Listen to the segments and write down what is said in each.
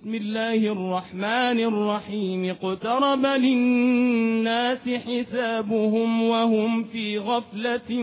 بسم الله الرحمن الرحيم اقترب للناس حسابهم وهم في غفلة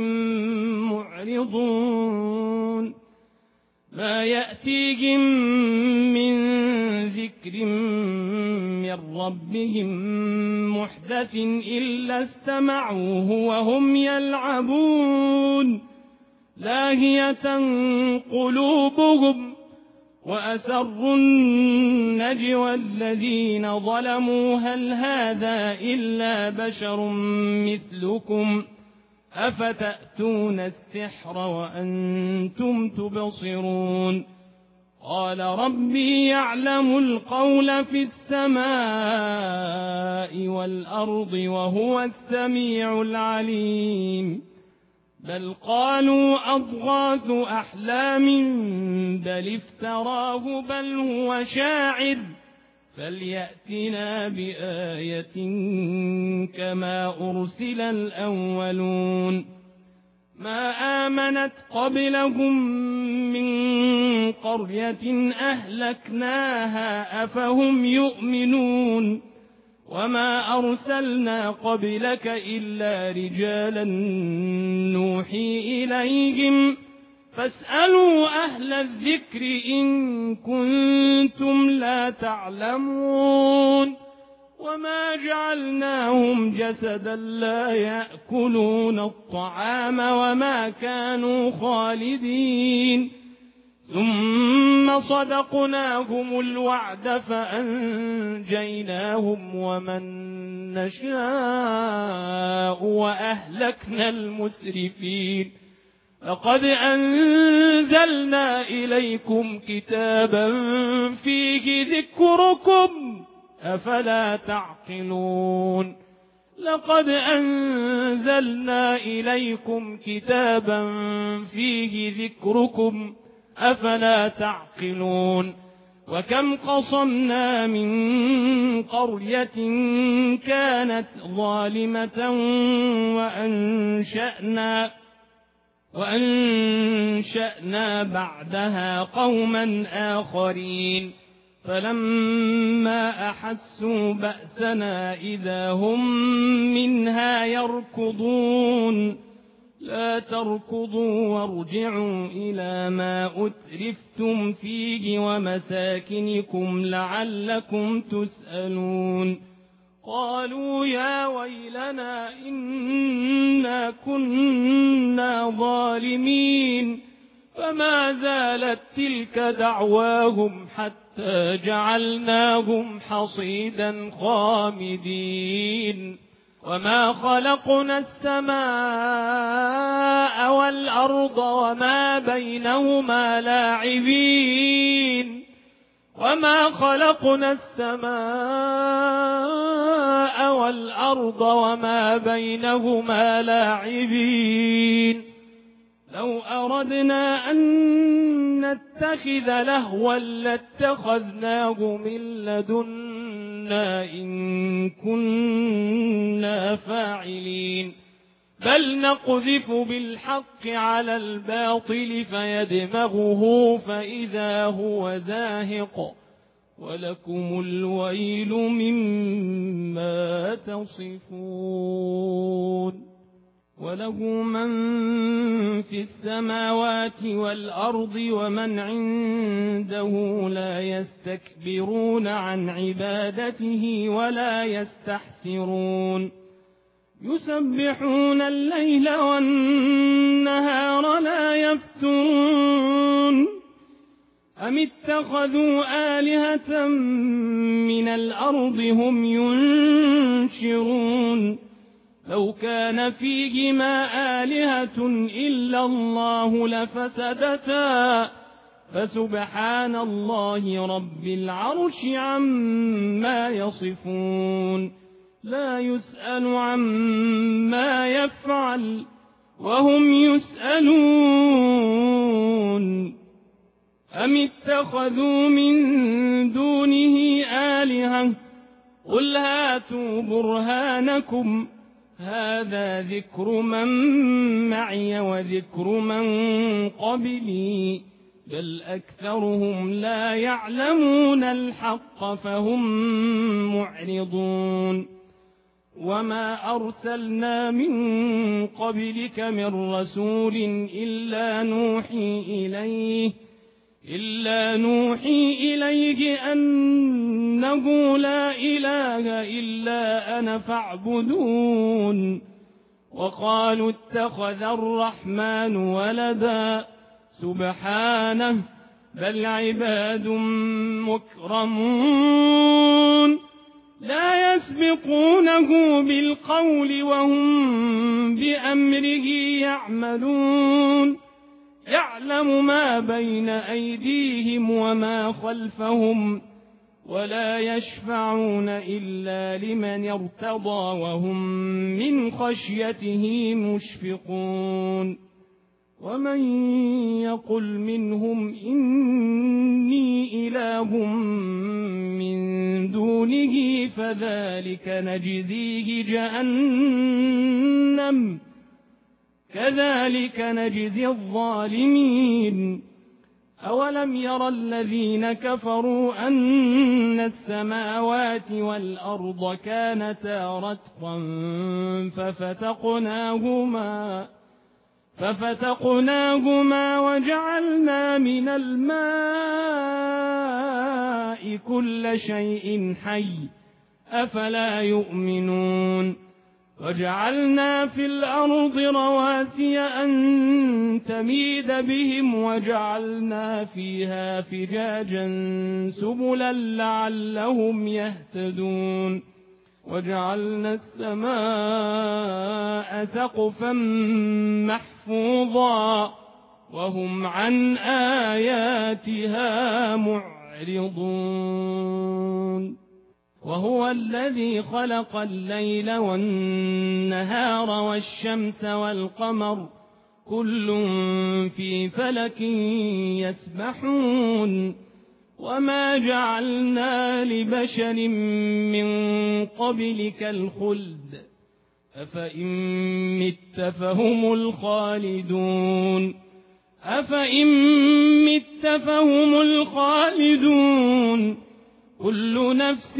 معرضون ما يأتيهم من ذكر من ربهم محدث إلا استمعوه وهم يلعبون لاهية قلوبهم وأسروا النجوى الذين ظلموا هل هذا إلا بشر مثلكم أفتأتون السحر وأنتم تبصرون قال ربي يعلم القول في السماء والأرض وهو السميع العليم بل قالوا أضغاث أحلام بل افتراه بل هو شاعر فليأتنا بآية كما أرسل الأولون ما آمنت قبلهم من قرية أهلكناها أفهم يؤمنون وما أرسلنا قبلك إلا رجالا نوحي إليهم فاسألوا أهل الذكر إن كنتم لا تعلمون وما جعلناهم جسدا لا يأكلون الطعام وما كانوا خالدين ثم صدقناهم الوعد فأنجيناهم ومن نشاء وأهلكنا المسرفين لقد أنزلنا إليكم كتابا فيه ذكركم أفلا تعقلون لقد أنزلنا إليكم كتابا فيه ذكركم أفلا تعقلون وكم قصمنا من قرية كانت ظالمة وأنشأنا بعدها قوما آخرين فلما أحسوا بأسنا إذا هم منها يركضون لا تركضوا وارجعوا إلى ما أترفتم فيه ومساكنكم لعلكم تسألون قالوا يا ويلنا إنا كنا ظالمين فما زالت تلك دعواهم حتى جعلناهم حصيدا خامدين وما خلقنا السماء والأرض وما بينهما لاعبين وما خلقنا السماء والأرض وما بينهما لاعبين لو أردنا أن نتخذ لهوا لاتخذناه من لدنا إن كنا فاعلين بل نقذف بالحق على الباطل فيدمغه فإذا هو زاهق ولكم الويل مما تصفون وله من في السماوات والأرض ومن عنده لا يستكبرون عن عبادته ولا يستحسرون يسبحون الليل والنهار لا يفترون أم اتخذوا آلهة من الأرض هم ينشرون لو كان فيهما آلهة إلا الله لفسدتا فسبحان الله رب العرش عما يصفون لا يسأل عما يفعل وهم يسألون أم اتخذوا من دونه آلهة قل هاتوا برهانكم هذا ذكر من معي وذكر من قبلي بل أكثرهم لا يعلمون الحق فهم معرضون وما أرسلنا من قبلك من رسول إلا نوحي إليه أنه لا إله إلا أنا فاعبدون وقالوا اتخذ الرحمن ولدا سبحانه بل عباد مكرمون لا يسبقونه بالقول وهم بأمره يعملون يعلم ما بين أيديهم وما خلفهم ولا يشفعون إلا لمن ارتضى وهم من خشيته مشفقون ومن يقل منهم إني إله من دونه فذلك نجزيه جهنم كذلك نجزي الظالمين أولم يرى الذين كفروا أن السماوات والأرض كانتا رتقا ففتقناهما وجعلنا من الماء كل شيء حي أفلا يؤمنون وجعلنا في الأرض رواسي أن تميد بهم وجعلنا فيها فجاجا سبلا لعلهم يهتدون وجعلنا السماء سقفا محفوظا وهم عن آياتها معرضون وهو الذي خلق الليل والنهار والشمس والقمر كل في فلك يسبحون وما جعلنا لبشر من قبلك الخلد أفإن مت فهم الخالدون كل نفس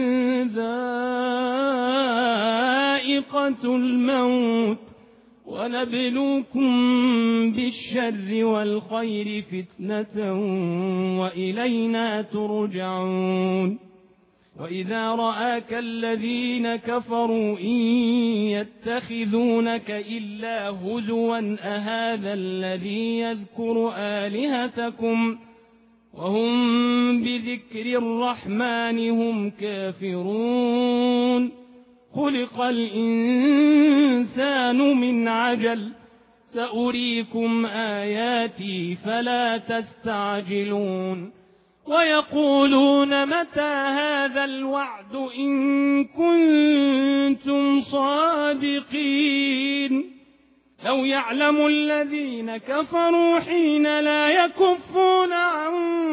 ذائقة الموت ونبلوكم بالشر والخير فتنة وإلينا ترجعون وإذا رآك الذين كفروا إن يتخذونك إلا هزوا أهذا الذي يذكر آلهتكم وهم بذكر الرحمن هم كافرون خلق الإنسان من عجل سأريكم آياتي فلا تستعجلون ويقولون متى هذا الوعد إن كنتم صادقين لو يعلم الذين كفروا حين لا يكفون عن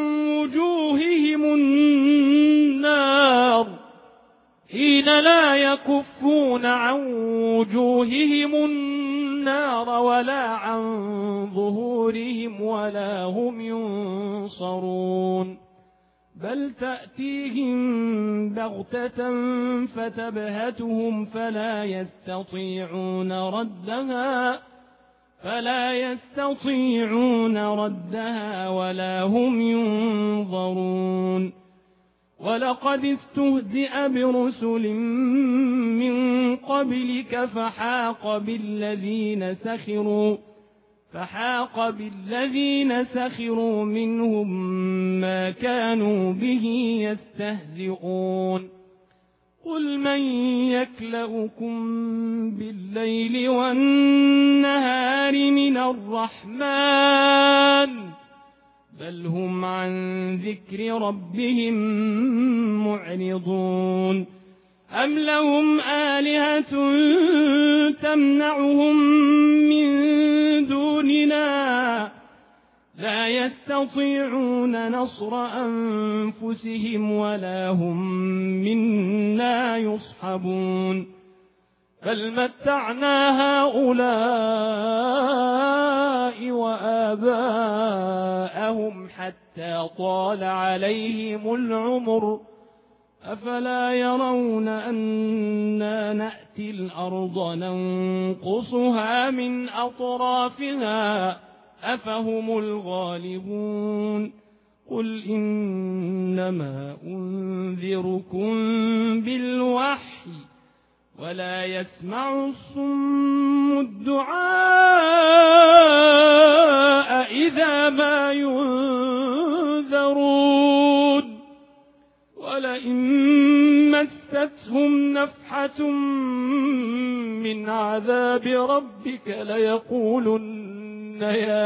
وجوههم النار ولا عن ظهورهم ولا هم ينصرون بل تأتيهم بغتة فتبهتهم فلا يستطيعون ردها ولا هم ينظرون ولقد استهزئ برسل من قبلك فحاق بالذين سخروا منهم ما كانوا به يستهزئون قل من يكلؤكم بالليل والنهار من الرحمن بل هم عن ذكر ربهم معرضون أم لهم آلهة تمنعهم من دوننا لا يستطيعون نصر أنفسهم ولا هم منا يصحبون بل متعنا هؤلاء وآباءهم حتى طال عليهم العمر أفلا يرون أنا نأتي الأرض ننقصها من أطرافها أفهم الغالبون قل إنما أنذركم بالوحي ولا يسمع الصم الدعاء إذا ما ينذرون ولئن مستهم نفحة من عذاب ربك ليقولن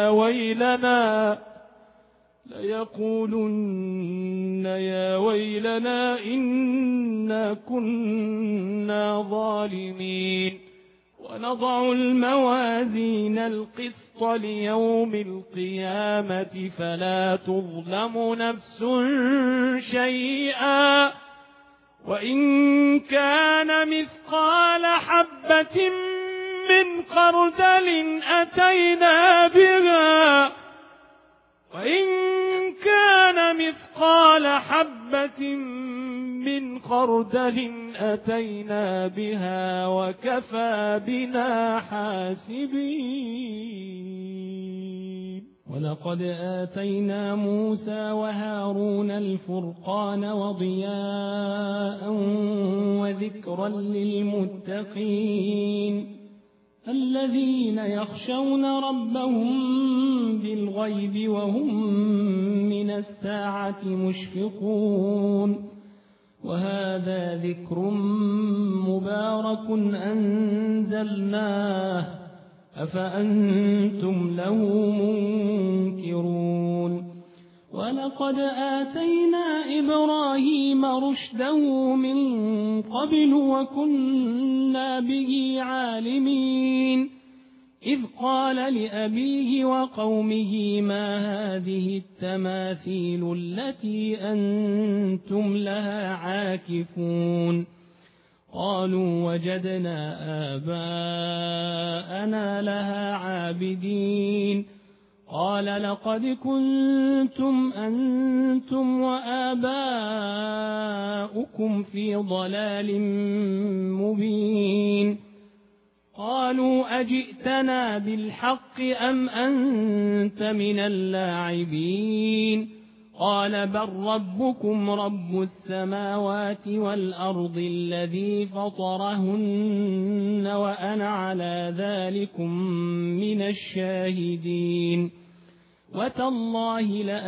يا ويلنا إنا كنا ظالمين ونضع الموازين القسط ليوم القيامة فلا تظلم نفس شيئا وإن كان مثقال حبة من خردل أتينا بها وإن كان مثقال حبة من خردل أتينا بها وكفى بنا حاسبين ولقد آتينا موسى وهارون الفرقان وضياء وذكرا للمتقين الذين يخشون ربهم بالغيب وهم من الساعة مشفقون وهذا ذكر مبارك أنزلناه أفأنتم له منكرون ولقد آتينا إبراهيم رشده من قبل وكنا به عالمين إذ قال لأبيه وقومه ما هذه التماثيل التي أنتم لها عاكفون قالوا وجدنا آباءنا لها عابدين قال لقد كنتم أنتم وآباؤكم في ضلال مبين قالوا أجئتنا بالحق أم أنت من اللاعبين قال بل ربكم رب السماوات والأرض الذي فطرهن وأنا على ذلكم من الشاهدين وتالله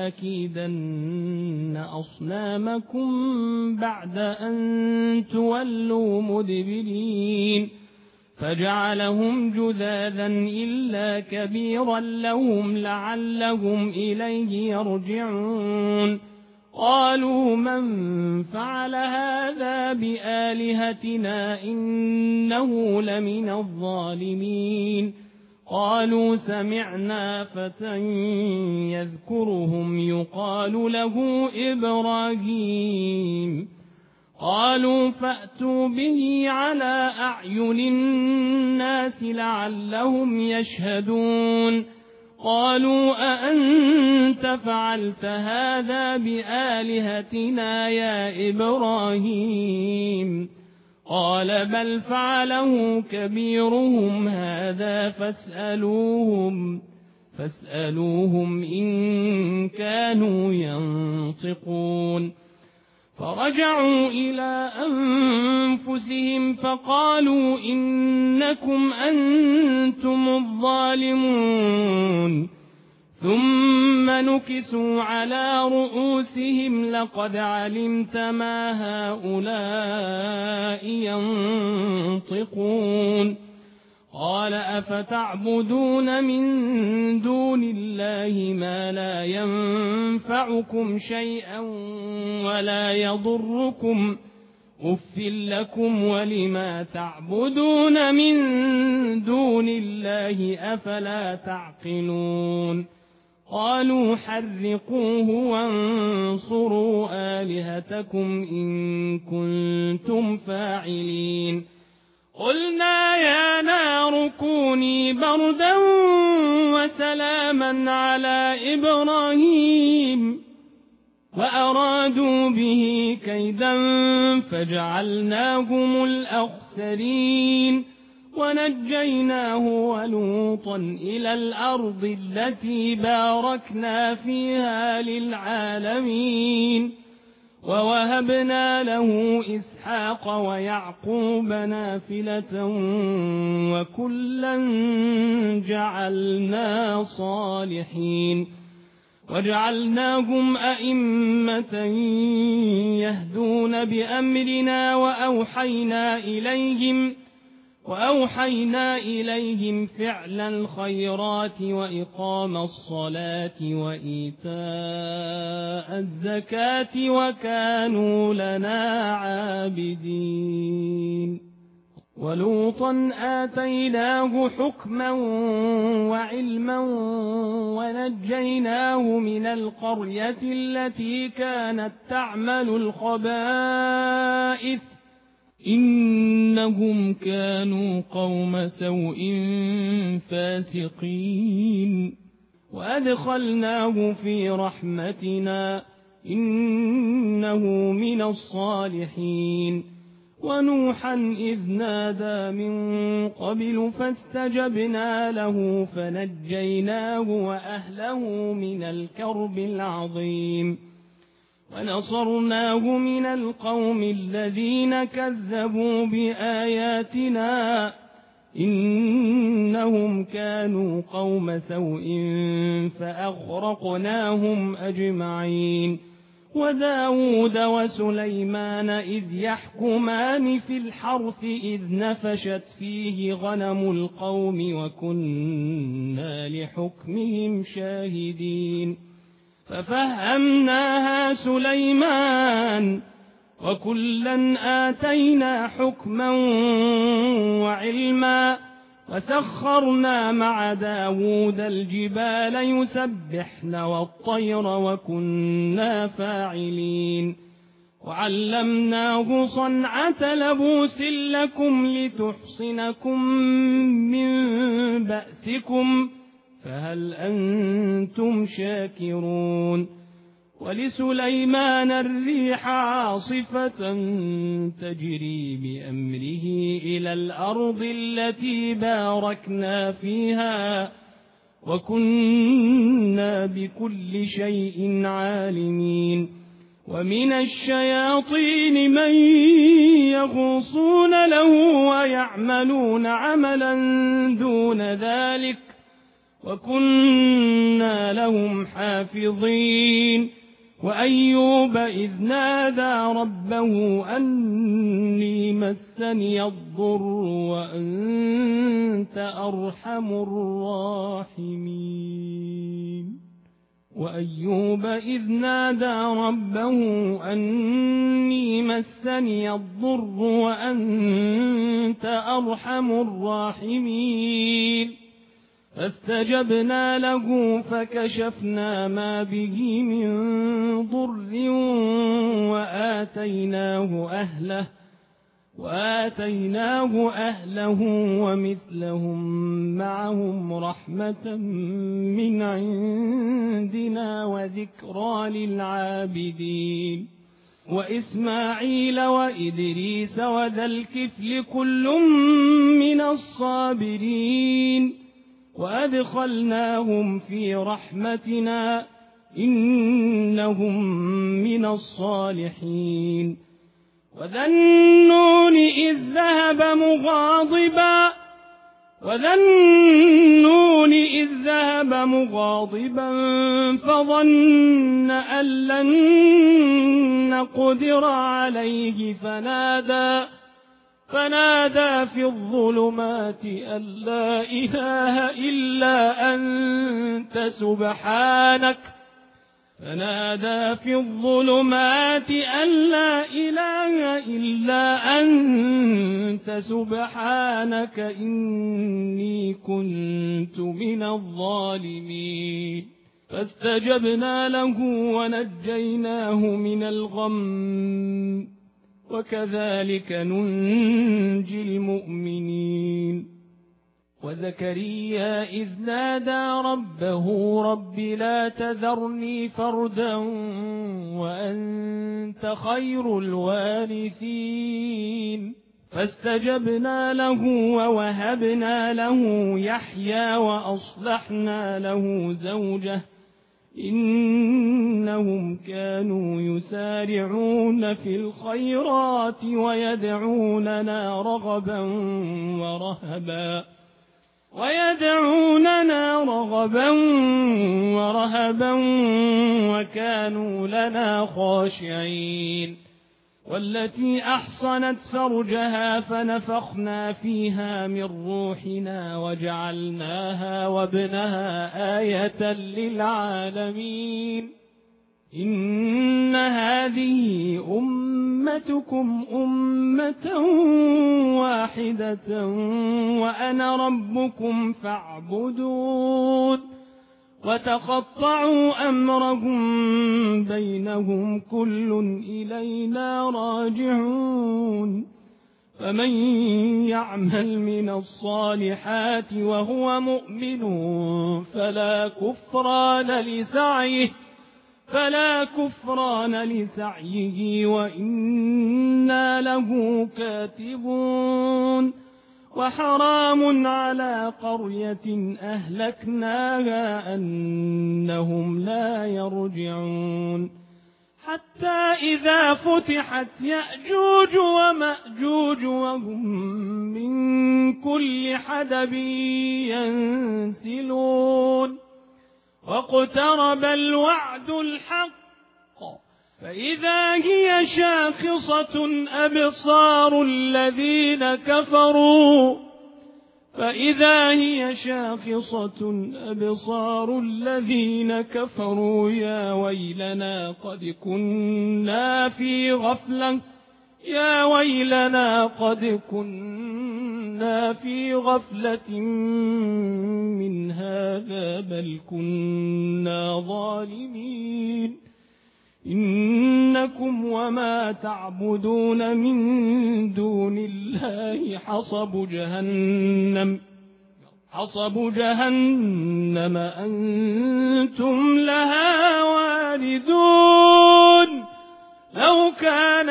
لأكيدن أصنامكم بعد أن تولوا مدبرين فجعلهم جذاذا إلا كبيرا لهم لعلهم إليه يرجعون قالوا من فعل هذا بآلهتنا إنه لمن الظالمين قالوا سمعنا فتى يذكرهم يقال له إبراهيم قالوا فأتوا به على أعين الناس لعلهم يشهدون قالوا أأنت فعلت هذا بآلهتنا يا إبراهيم قال بل فعله كبيرهم هذا فاسألوهم إن كانوا ينطقون فرجعوا إلى أنفسهم فقالوا إنكم أنتم الظالمون ثم نكسوا على رؤوسهم لقد علمت ما هؤلاء ينطقون قال أفتعبدون من دون الله ما لا ينفعكم شيئا ولا يضركم أف لكم ولما تعبدون من دون الله أفلا تعقلون قالوا حرقوه وانصروا آلهتكم إن كنتم فاعلين قلنا يا نار كوني بردا وسلاما على إبراهيم وأرادوا به كيدا فجعلناهم الأخسرين ونجيناه ولوطا إلى الأرض التي باركنا فيها للعالمين ووهبنا له إسحاق ويعقوب نافلة وكلا جعلنا صالحين وجعلناهم أئمة يهدون بأمرنا وأوحينا إليهم فعل الخيرات وإقام الصلاة وإيتاء الزكاة وكانوا لنا عابدين ولوطا آتيناه حكما وعلما ونجيناه من القرية التي كانت تعمل الخبائث إنهم كانوا قوم سوء فاسقين وأدخلناه في رحمتنا إنه من الصالحين ونوحا إذ نادى من قبل فاستجبنا له فنجيناه وأهله من الكرب العظيم ونصرناه من القوم الذين كذبوا بآياتنا إنهم كانوا قوم سوء فأغرقناهم أجمعين وداود وسليمان إذ يحكمان في الحرث إذ نفشت فيه غنم القوم وكنا لحكمهم شاهدين ففهمناها سليمان وكلا آتينا حكما وعلما وسخرنا مع داود الجبال يسبحن والطير وكنا فاعلين وعلمناه صنعة لبوس لكم لتحصنكم من بأسكم فهل أنتم شاكرون ولسليمان الريح عاصفة تجري بأمره إلى الأرض التي باركنا فيها وكنا بكل شيء عالمين ومن الشياطين من يغوصون له ويعملون عملا دون ذلك وكنا لهم حافظين وأيوب إذ نادى ربه أني مسني الضر وأنت أرحم الراحمين وأيوب إذ نادى ربه أني مسني الضر وأنت أرحم الراحمين فاستجبنا له فكشفنا ما به من ضر وآتيناه أهله ومثلهم معهم رحمة من عندنا وذكرى للعابدين وإسماعيل وإدريس وذا الكفل كل من الصابرين وأدخلناهم في رحمتنا إنهم من الصالحين وذا النون إذ ذهب مغاضبا فظن أن لن نقدر عليه فنادى في الظلمات أن لا إله إلا أنت سبحانك إني كنت من الظالمين فاستجبنا له ونجيناه من الغم وكذلك ننجي المؤمنين. وزكريا إذ نادى ربه رب لا تذرني فردا وأنت خير الوارثين فاستجبنا له ووهبنا له يحيى وأصلحنا له زوجه إنهم كانوا يسارعون في الخيرات ويدعوننا رغبا ورهبا وكانوا لنا خاشعين. والتي أحصنت فرجها فنفخنا فيها من روحنا وجعلناها وابنها آية للعالمين. إن هذه أمتكم أمة واحدة وأنا ربكم فاعبدون. وتقطعوا أمرهم بينهم كل إلينا راجعون. فمن يعمل من الصالحات وهو مؤمن فلا كفران لسعيه وإنا له كاتبون. وحرام على قرية أهلكناها أنهم لا يرجعون. حتى إذا فتحت يأجوج ومأجوج وهم من كل حدب ينسلون. واقترب الوعد الحق فإذا هي شاخصة أبصار الذين كفروا يا ويلنا قد كنا في غفلة من هذا بل كنا ظالمين. إنكم وما تعبدون من دون الله حصب جهنم أنتم لها واردون. لو كان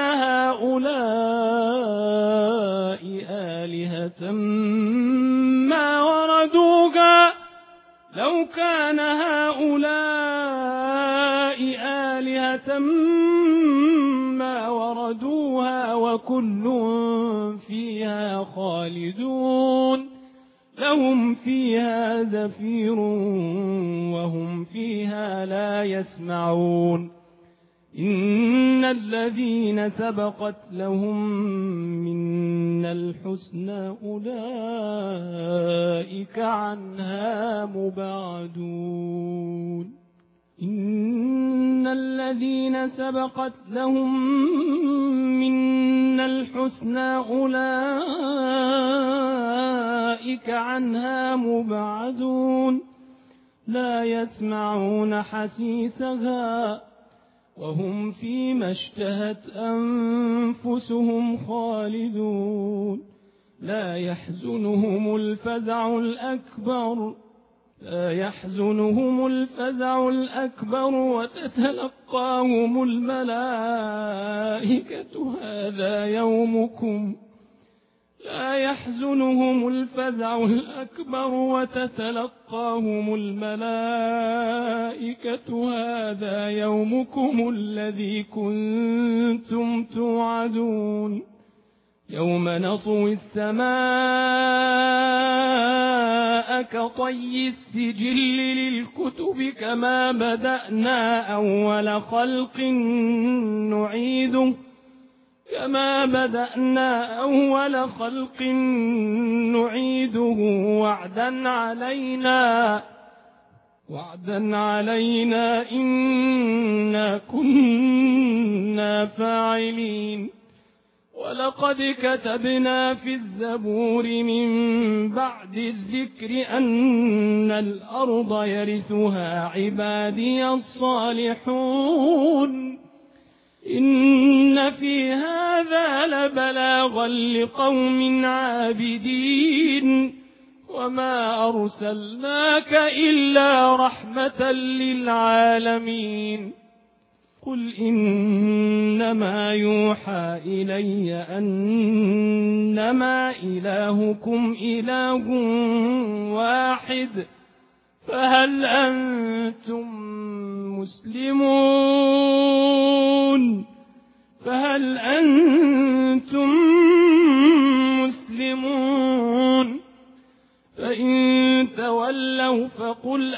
هؤلاء آلهة ما وردوها وكل فيها خالدون. لهم فيها زفير وهم فيها لا يسمعون. إن الذين سبقت لهم منا الحسنى أولئك عنها مبعدون. إن الذين سبقت لهم منا الحسنى أولئك عنها مبعدون. لا يسمعون حسيسها وهم فيما اشتهت أنفسهم خالدون. لا يحزنهم الفزع الأكبر وتتلقاهم الملائكة هذا يومكم الذي كنتم توعدون. يوم نطوي السماء كطي السجل للكتب كما بدأنا أول خلق نعيده وعدا علينا إنا كنا فاعلين. ولقد كتبنا في الزبور من بعد الذكر أن الأرض يرثها عبادي الصالحون. إن في هذا إلا بلاغا لقوم عابدين وما أرسلناك إلا رحمة للعالمين قل إنما يوحى إلي أنما إلهكم إله واحد فهل أنتم مسلمون فإن تولوا فقل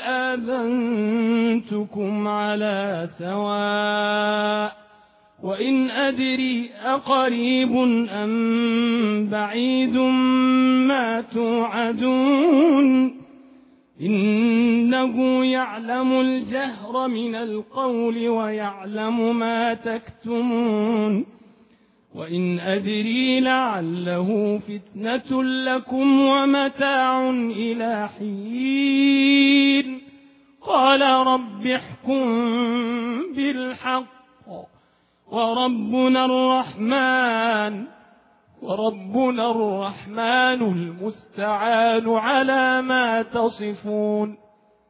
آذنتكم على سواء وإن أدري أقريب أم بعيد ما توعدون إنه يعلم الجهر من القول ويعلم ما تكتمون وإن أدري لعله فتنة لكم ومتاع إلى حين قال رب احكم بالحق وربنا الرحمن المستعان على ما تصفون